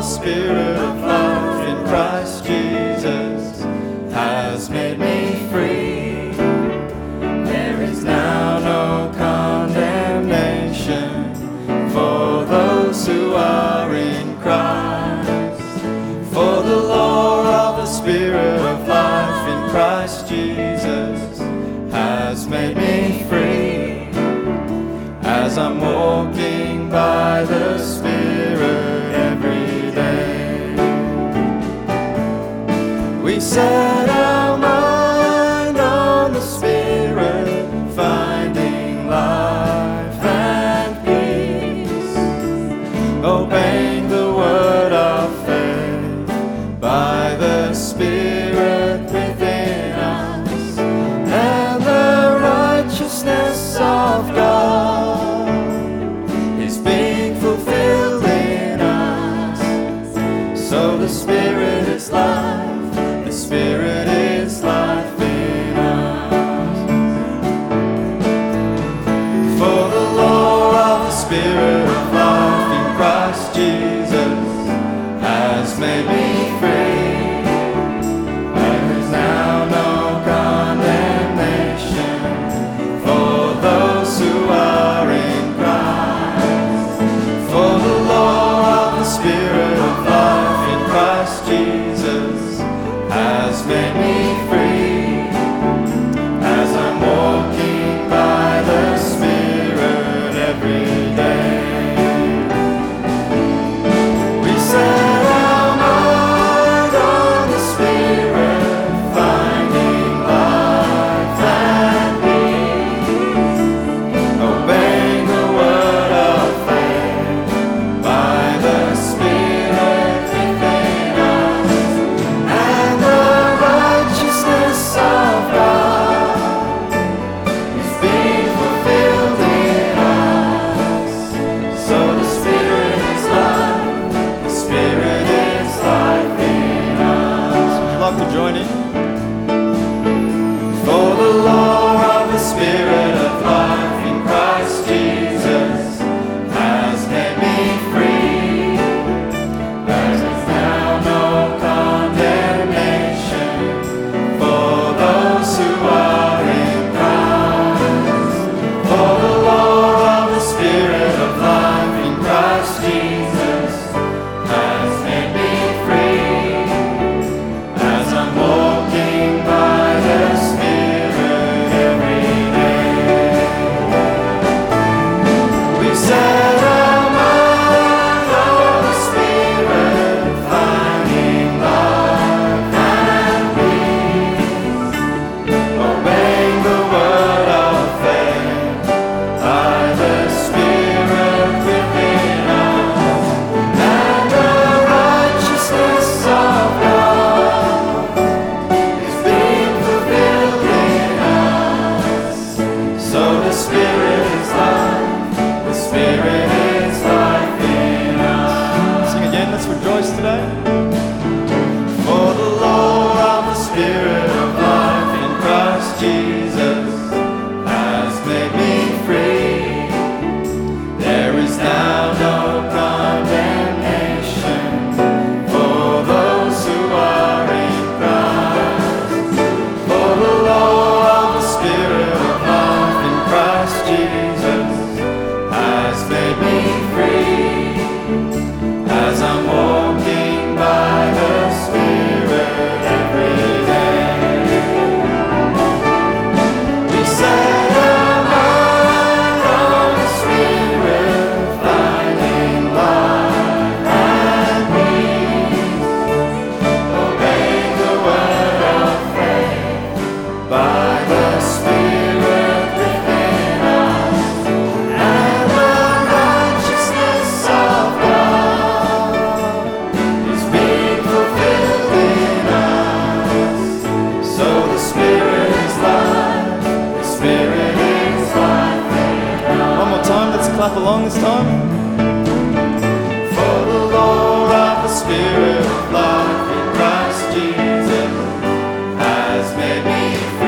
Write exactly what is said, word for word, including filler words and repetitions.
the Spirit of life in Christ Jesus has made me free. There is now no condemnation for those who are in Christ. For the law of the Spirit of life in Christ Jesus has made me free. As I'm walking by the Spirit every day, we set our mind on the Spirit, finding life and peace, obeying the word of faith by the Spirit within us, and the righteousness of God is being fulfilled in us. So the Spirit is life, the Spirit is life in us. For the law of the Spirit of life in Christ Jesus has made me free. There is now no condemnation for those who are in Christ. For the law of the Spirit of life in Christ Jesus has made me free. As I'm walking by the Spirit every day, we set our mind on the Spirit, finding life and peace, obeying the word of faith by the Spirit within us, and the righteousness of God is being fulfilled in us. So the Spirit is life, the Spirit is life in us. Would you like to join in? For the law of the Spirit of life in Christ Jesus has made me free. There is now no condemnation for those who are in Christ. For the law of the Spirit of life in Christ Jesus has made me free. As I'm walking by the Spirit every day, we set our mind on the Spirit, finding life and peace, obeying the word of faith by the Spirit within us, and the righteousness of God is being fulfilled in us. So the Spirit is life, the Spirit is life in us. Sing again, let's rejoice today. For the law of the Spirit of life in Christ Jesus has made me free. There is now no condemnation for those who are in Christ. For the law of the Spirit of life in Christ Jesus has made me free. As I'm walking by the Spirit every day, we set our mind on the Spirit, finding life and peace, obeying the word of faith by the Spirit within us, and the righteousness of God is being fulfilled in us. So the Spirit is life, the Spirit is life in us. One more time, let's clap along this time. For the law of the Spirit of life in Christ Jesus has made me free.